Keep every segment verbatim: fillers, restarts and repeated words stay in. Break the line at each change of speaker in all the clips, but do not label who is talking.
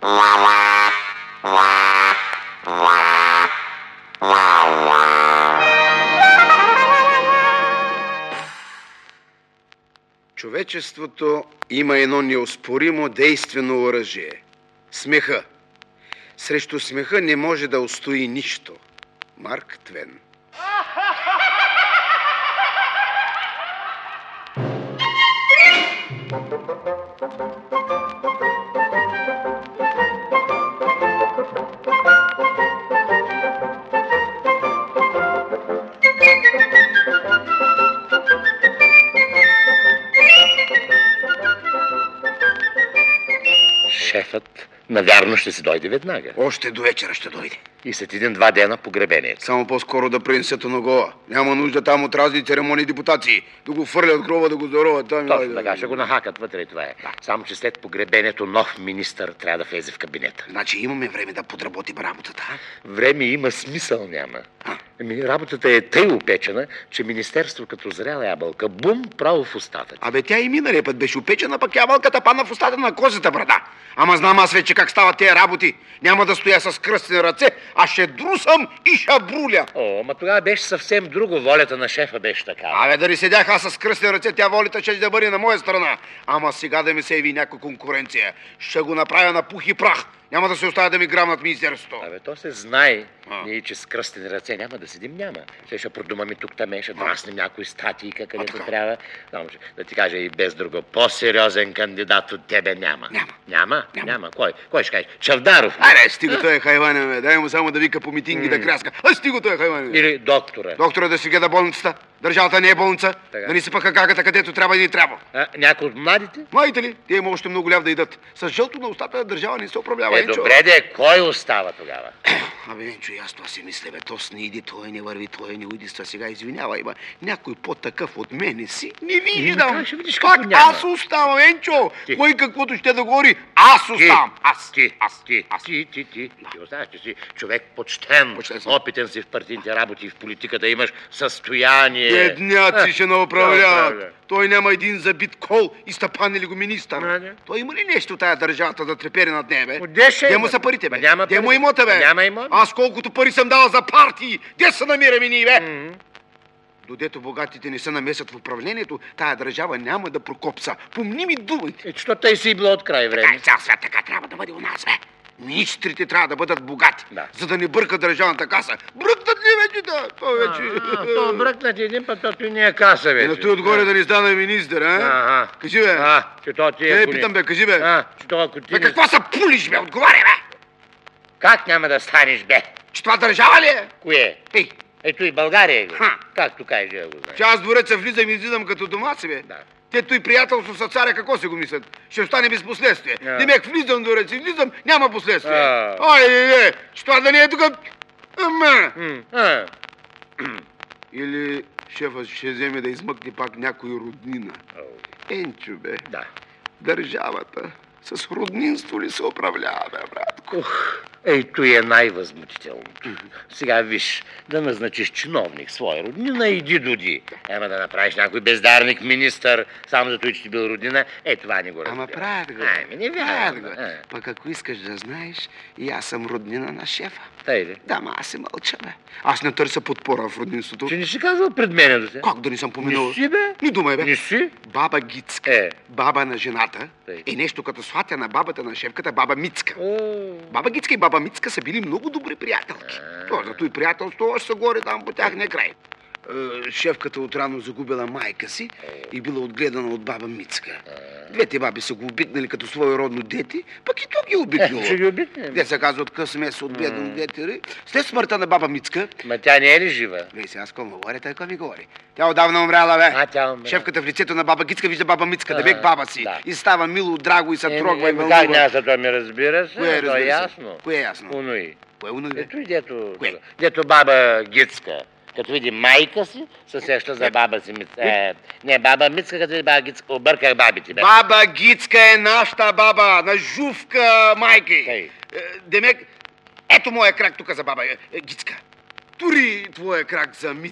Човечеството има едно неоспоримо действено оръжие – смеха. Срещу смеха не може да устои нищо. Марк Твен.
Шефът навярно ще си дойде веднага.
Още до вечера ще дойде.
И след един-два дена погребението.
Само по-скоро да принесат оногова. Няма нужда там от разни церемонии и депутации. Да го фърлят гроба, да го здороват. Там,
Точно
да,
така,
да,
ще го нахакат вътре и това е. Да. Само, че след погребението нов министър трябва да влезе в кабинета.
Значи имаме време да подработим работата.
Време има, смисъл няма.
А?
Ами, работата е тъй опечена, че министерство като зряла ябълка, бум, право в устата.
Абе, тя и миналия път беше опечена, пък ябълката падна в устата на козата брада. Ама знам аз вече как стават тези работи. Няма да стоя с кръстени ръце, а ще друсам и ще бруля.
О, ама тогава беше съвсем друго. Волята на шефа беше такава.
Абе, да не седях аз с кръстени ръце, тя волята ще да бъде на моя страна. Ама сега да ми се яви някаква конкуренция. Ще го направя на пух и прах. Няма да се оставя да ми грамнат министерството.
Абе, то се знае.
А.
Ние, че с кръстени ръце няма да седим, няма. Ще ще продумаме тук-таме, ще драснем някои статии, където трябва. Само, че, да ти кажа и без друго, по-сериозен кандидат от тебе няма.
Няма.
Няма? Няма. няма. Кой? Кой ще каже? Чавдаров?
Аре, стига той е хайване, бе. Дай му само да вика по митинги, да кряска. А, стига той е хайване, бе.
Или доктора?
Доктора да си гледа болницата. Държавата не е болница.
Така.
Да ни сипаха каката, където трябва и не трябва.
А, някой от младите?
Младите ли? Те има още много ляв да идат. С жълто на устата държава не се управлява.
Е,
Енчо.
добре де, кой остава тогава?
Абе, Енчо, и аз това си мисля, бе. То с не иди, той не върви, той не уйдиства. Сега извинява, има някой по-такъв от мене си. Не виждам.
Как ще видиш,
Пак
като няма?
аз оставам, Енчо.
Ти.
Кой каквото ще да говори, аз оставам. Аз.
Ти,
Аз.
ти,
Аз.
ти, ти, ти, ти оставаш, че си човек почтен,
Почтен съм.
опитен си в партийните работи и в политиката, имаш състояние.
Бедняци ще
да
направляват.
управля.
Той няма един забит кол и стъпан ли го министър.
А, не.
Той има ли нещо тая държавата да трепери над нея, бе?
Отде ще
Де
има?
му са парите, бе?
Ма няма
Де му
пари.
имота, бе?
Ма няма имот.
Аз колкото пари съм дал за партии, де се намираме ние, бе?
М.
Додето богатите не се намесят в управлението, тая държава няма да прокопса. Помни ми думите.
Е, що тъй си било от край
Така
време?
и цял свят така трябва да бъде у нас, бе. Министрите трябва да бъдат богати,
Да.
за да не бърка държавната каса. Бръкнат ли вече да? То вече...
А, то бръкнат един път, то и не е каса
Е,
вече.
на той отгоре да не стана министър, а?
Ага.
Кажи, бе.
А, че то ти е...
Е,
ако не-
питам, бе, кажи, бе.
А, че то ако ти...
Бе,
не-
какво са пулиш, бе? Отговаря, бе!
Как няма да станеш, бе?
Че това държава ли е?
Кое?
Ей,
Ето и България е.
Ха.
Както кажеш, я го знаеш.
че аз в двореца влизам и излизам като дома си, бе.
Да.
Тето и приятелство с царя какво си го мислят? Ще остане без последствие.
Да.
Демек влизам в двореца и влизам, няма последствие.
А.
Ай, е, е, че това да не е тук... Ама.
М, а.
Или шефът ще вземе да измъкне пак някой роднина. Енчо, бе,
Да.
държавата с роднинство ли се управлява, бе, братко?
Ух, ето и е най-възмутителното. Сега виж, да назначиш чиновник, своя роднина, иди доди. Ема да направиш някой бездарник министър, само за той, че ти бил роднина, е това не го разбира.
Ама правят го.
Ай, ме не
правят
вярвам.
го.
А,
Пък ако искаш да знаеш, и аз съм роднина на шефа.
Тъй ли?
Да, ма аз се мълча, бе. Аз не търся подпора в роднинството.
Че не си казал пред мене да се?
Как да не съм поминал?
Не си, бе?
Ни дума, бе.
Не си?
Баба Гицка,
Е.
баба на жената,
Тъй.
е нещо като сватя на бабата на шефката, баба Мицка.
О,
Баба Гицка и баба Мицка са били много добри приятелки. То, зато и приятелство още са горе там по тяхния край. Е, шефката отрано загубила майка си и била отгледана от баба Мицка. Двете баби са го обикнали като свое родно дете, пък и то ги е обикнало.
е, ще ги обикнем.
Де се казва от къс мес от бедно дете. След смъртта на баба Мицка,
Ма тя не е ли жива?
гледай сега с кого говори, той какво ми говори. Тя отдавна умряла, бе.
А, тя умря.
Шефката в лицето на баба Гицка вижда баба Мицка, да
А,
бек баба си.
да.
И става мило, драго и се трогва и
Еми,
вълнува.
как няма за това ми разбира се?
Кое е,
То е
разбира се?
ясно.
Кое е ясно?
Унои.
Кое е уно, бе?
Ето и дето,
Кое?
дето баба Гицка. Като види майка си, се сеща за баба си Мицка. Е, не, баба Мицка, като види баба Гицка, обърках бабите, бе.
Баба Гицка е нашата баба, на жувка майки.
Тъй.
Е, Демек, ето моя крак тук за баба е, е, Гицка. Тури твоя крак за Мица.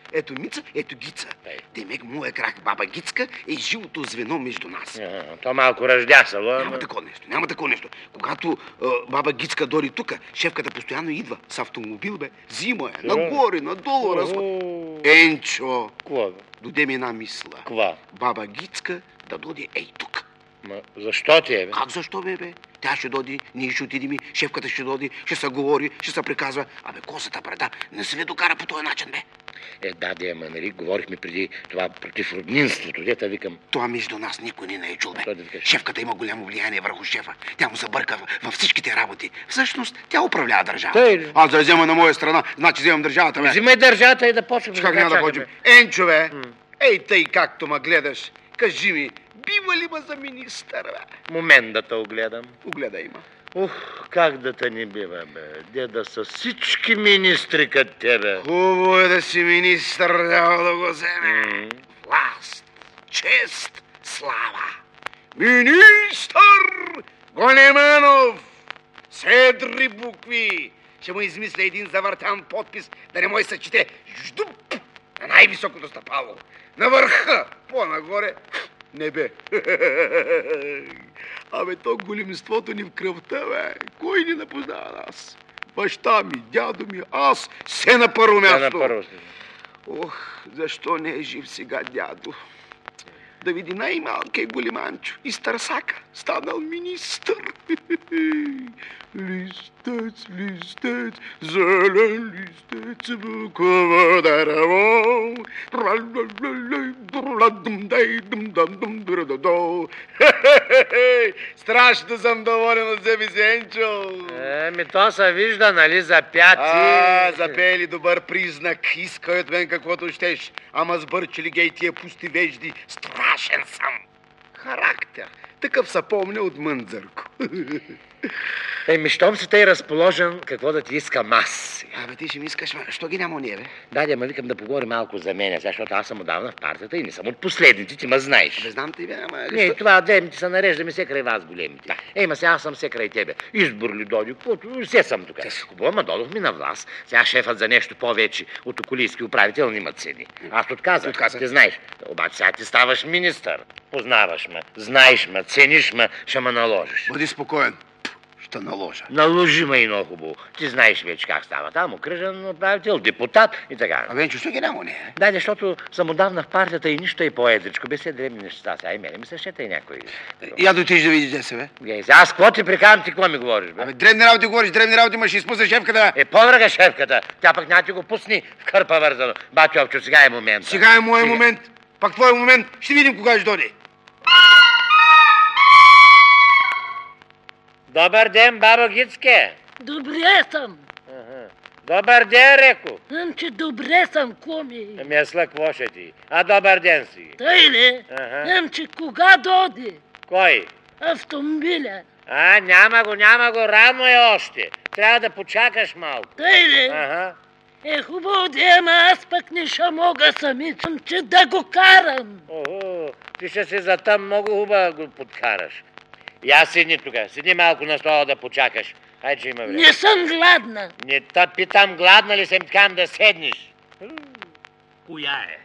ето Мица, ето Гица.
Тъй.
Демек моя крак баба Гицка е живото звено между нас.
А, то малко ръждясало. ама-
Няма такова нещо, няма такова нещо. Когато а, баба Гицка дори тука, шефката постоянно идва с автомобил, бе. Зима е,
Сериозно?
нагоре, надолу, разход.
О,
Енчо,
Ква, бе?
доде ми една мисла.
Ква?
Баба Гицка да доде ей тук.
Ма, защо ти е, бе?
Как защо, бе, бе? Тя ще доди, ние ще отидем, и шефката ще доди, ще се говори, ще се приказва. Абе, косата брада не се ви докара по този начин, бе.
Е, да, де, ама, нали, говорихме преди това против роднинството. Дета викам,
Това между нас никой не е чул, бе.
Що да викаш?
Шефката има голямо влияние върху шефа. Тя му се бърка в- във всичките работи. Всъщност, тя управлява държавата.
Тъй ли?
Аз да я взема на моя страна, значи вземам държавата, бе.
взимай държавата и да почваме.
Как няма да
чакаме.
ходим? Енчо, бе, ей тъй както ма гледаш, кажи ми, бива ли ма за министър, бе?
Момент да те огледам.
Огледай има.
Ух, как да те не бива, бе. Деда са всички министри като тебе.
Хубаво е да си министър, да да го вземе.
М.
Власт, чест, слава. Министър Големанов! Седри букви! Ще му измисля един завъртан подпис, да не може се чете ждуп на най-високото стъпало. На върха, по-нагоре, небе. Абе, то големството ни в кръвта, бе. Кой ни напознава нас? Баща ми, дядо ми, аз, се на първо
Тя на
място.
първо.
Ох, защо не е жив сега дядо? Да види най-малкия големанчо и Старсака станал министър. Листец, листец, зелен листец, буква дърво. Страшно съм доволен от себе си, Енчо.
Еми, то се вижда, нали, за пяти.
А, запели добър признак. Искай от мен каквото щеш. Ама сбърчили гей тия пусти вежди. Страшен съм. Характер. Такъв са помня от Мънзърко.
Еми, щом си тъй разположен, какво да ти искам аз?
Абе, ти ще ми искаш, ма, що ги няма ние, бе?
Да, да, ма викам да поговорим малко за мене, сега, защото аз съм отдавна в партията и не съм от последните, ти ме знаеш.
Бе, знам те, бе, ама...
Не,
що-
това дебните се нареждаме все край вас големите. Да. Ей, ма сега аз съм все край тебе. Избор ли дойде, каквото, все съм тук. Хубаво, ма дойдох ми на власт. Сега шефът за нещо повече от околийски управител няма цени. Аз отказах.
Отказах.
Ти знаеш. Обаче сега ти ставаш министър. Познаваш ме, знаеш ме, цениш ме, ще ме наложиш.
Бъди спокоен. Ще наложа.
Наложи ме и много хубаво. Ти знаеш вече как става. Там окръжен управител, депутат и така.
Абе, Енчо, що ги няма ние?
Да, защото съм отдавна в партията и нищо е по-едричко. Без все дребни неща. Сега и мене ми се шета и някой.
Я да отидеш да видиш де се, бе.
Гей, сега аз какво ти прикарам, ти какво ми говориш, бе?
Абе, дребни работи говориш, дребни работи, ма ще изпусна шефката.
Е, по-драга шефката. Тя пък няма ти го пусни в кърпа вързано. Бати Овчо, сега е момент.
Сега е моят момент. Пак твой момент. Ще видим кога ще дойде.
Добър ден, бабо Гицке.
Добре съм.
Ага. Добър ден, реко.
Ам, че добре съм, коми.
Ами аз какво ще ти? А добър ден си.
Тъй ли?
Ага.
Ам, че кога доди
Кой?
автомобиля?
А, няма го, няма го, рано е още. Трябва да почакаш малко.
Тъй ли?
Ага.
Е хубаво да ама аз пък не ще мога самичъм, че да го карам.
Охо, ти ще си за там много хубаво го подкараш. Я седни тук, седни малко на стола да почакаш. Хайде, че има време.
Не съм гладна.
Не те питам, гладна ли съм, ткам да седнеш.
Коя е?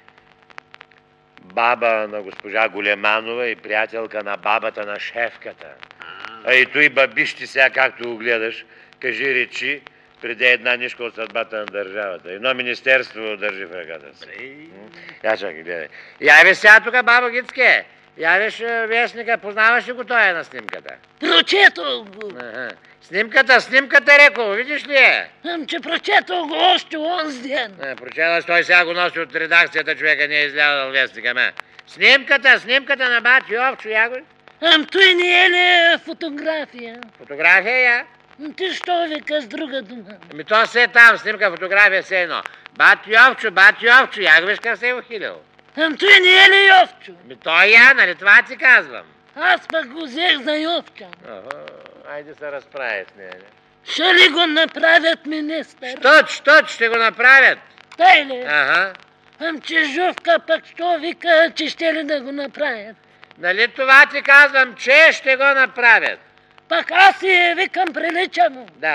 Баба на госпожа Големанова и приятелка на бабата на шефката. А и той бабищи сега, както го гледаш, кажи речи, преди една нишка от съдбата на държавата. Едно министерство държи в ръката си. Я чакай, гледай. Я бе сега тук, баба Гицке. Я виж вестника, познаваш ли го той на снимката?
Прочетох го.
Ага. Снимката, снимката, реко, видиш ли я?
Ам, че прочетох го още онзи ден.
Е, прочела, той сега го носи от редакцията, човека не е излязъл вестника, ме. Снимката, снимката на бати Овчо, я го.
Ам, той не е ли фотография?
Фотография я.
Ам, ти що вика с друга дума?
Ами то се е там, снимка, фотография, все едно. Бати Овчо, бати Овчо, я го виж как се е ухилил.
Ам, той не е ли Йовчо?
Ами той я, нали това ти казвам.
Аз пък го взех за Йовча.
Ага, айде се разправя с нея.
Ще ли го направят министър?
Що, що ще го направят?
Тъй ли?
Ага.
Ам, че Жувка пък що вика, че ще ли да го направят?
Нали това ти казвам, че ще го направят?
Пък аз си викам прилича му.
Да.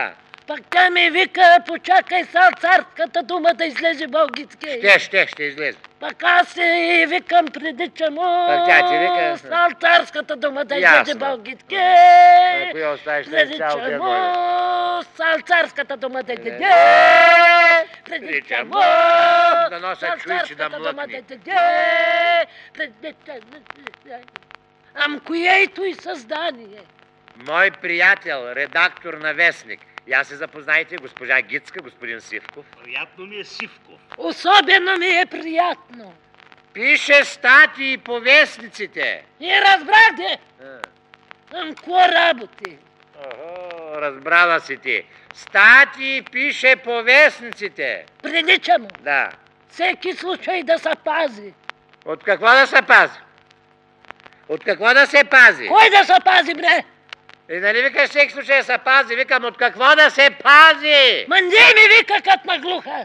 Пак тя ми вика, почакай сал царската дума да излезе български.
Ще, ще, ще излезе.
Пак аз си викам преди, че му
Пак тя ти вика?
сал царската дума да
Ясно.
излезе български.
Ако я оставиш
Преди,
след цял
че
ден,
му
Оля.
сал царската дума да излезе. Преди,
Преди,
че
че
му
му да нося
сал
чуйче да
царската дума
млъкне.
да излезе. Преди, че... Ам кое и той създание?
Мой приятел, редактор на Вестник. Я се запознайте, госпожа Гицка, господин Сивков.
Приятно ми е Сивков.
Особено ми е приятно.
Пише статии по вестниците.
И разбрах де,
А.
ам ко работи.
Охо, разбрала си ти. Статии пише по вестниците.
Прилича му.
Да.
Всеки случай да се пази.
От какво да се пази? От какво да се пази?
Кой да се пази, бре?
И нали викаш всеки случай да се пази? Викам, от какво да се пази?
Ма не ми вика кът на глуха.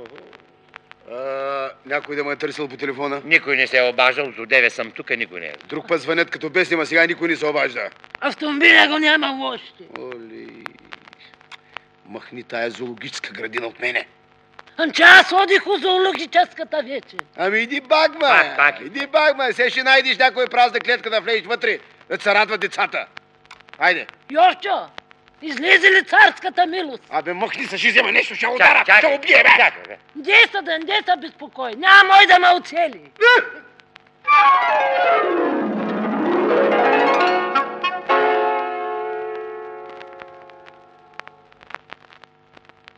А, някой да ме е търсил по телефона.
Никой не се е обаждал, до девет съм тук, никой не е.
Друг път звънят като бесни, ма сега никой не се обажда.
Автомобиля го няма още.
Оли... Махни тая зоологическа градина от мене.
Ам че аз ходих у зоологическата вече.
Ами иди бак, ма!
Пак, пак.
Иди бак, ма! Сега ще найдеш някоя празна клетка да влезеш вътре, да се радват децата. Айде!
Йорчо, излезе ли царската милост?
Абе, махни се, ще взема нещо, ще
Чакай,
удара, ще
чакай,
убие, бе!
чакай, бе.
Де са да, де са безпокой? Няма мой да ме оцели.
Е,